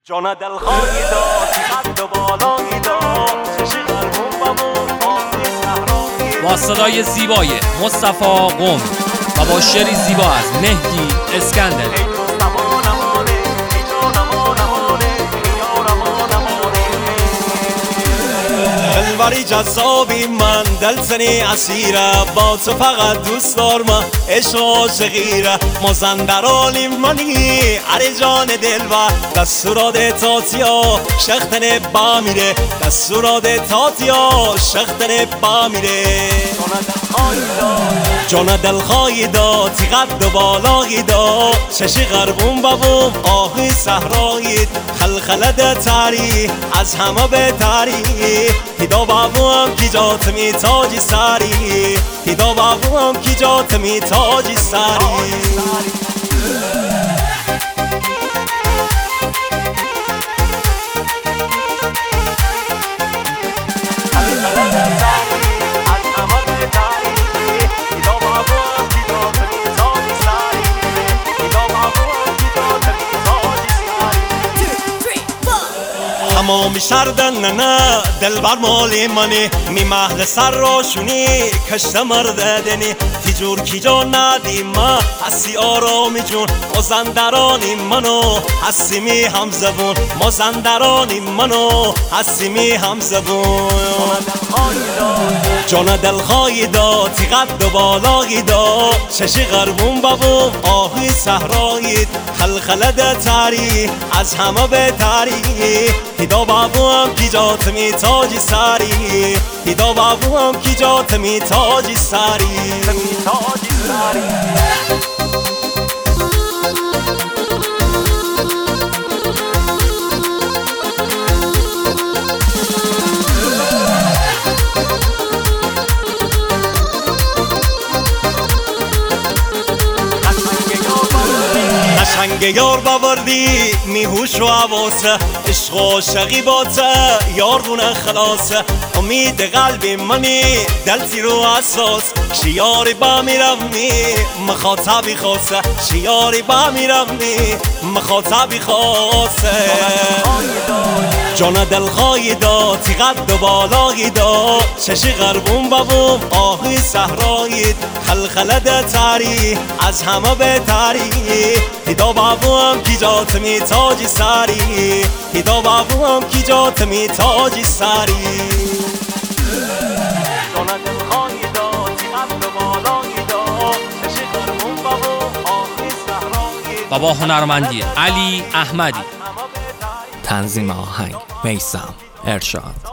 جان دلخواهی داد قد و بالایی داد چشی قلبون بمون آقای صحرایی با صدای زیبای مصطفی قم و با شعری زیبا از مهدی اسکندری. دلبری جذابی من دلتنی اسیره با تو فقط دوست دارم عشق و عاشقیره مازندرانیم منی اره جان دلبر دستورات تاتیا شختن با میره دستورات تاتیا شختن با میره جان دلخواهی داد قد و بالایی داد چشی غربون ببوم آهی صحرایی خلخلد تاری از همه بهتری هیدا بابوام کی جات می تاجی ساری هیدا بابوام کی جات می تاجی ساری تمام شردن نه دلبر مالی منی می محل سر راشونی کشت مرددنی تیجور کی جان ندیم ما حسی آرامی جون مازندرانی منو حسی می هم زبون مازندرانی منو حسی می هم زبون جان دلخواهی داد قد و بالایی داد چشی غربون ببوم آهی صحرایی خلخلد تاری از همه بهتری هیدا بابوام کی جات می تاجی ساری هیدا بابوام کی جات می تاجی ساری قشنگ یار باوردی میهوش و حواسه عشق و عاشقی باته یارونه خلاصه امید قلبی منی دلتی رو اساس شیاری با میرمی مخاطبی خواسته شیاری با میرمی مخاطبی خواسته جان دلخواهی داد قد و بالایی داد چشی غربون ببوم آهی صحرایی خلخلد تاری از همه بهتری هیدا بابوام کی جات می تاجی ساری هیدا بابوام کی جات می تاجی ساری جان دلخواهی داد قد و بالایی داد چشی غربون ببوم آهی صحرایی و با هنرمندی علی احمدی. تنظیم آهنگ میثم ارشاد.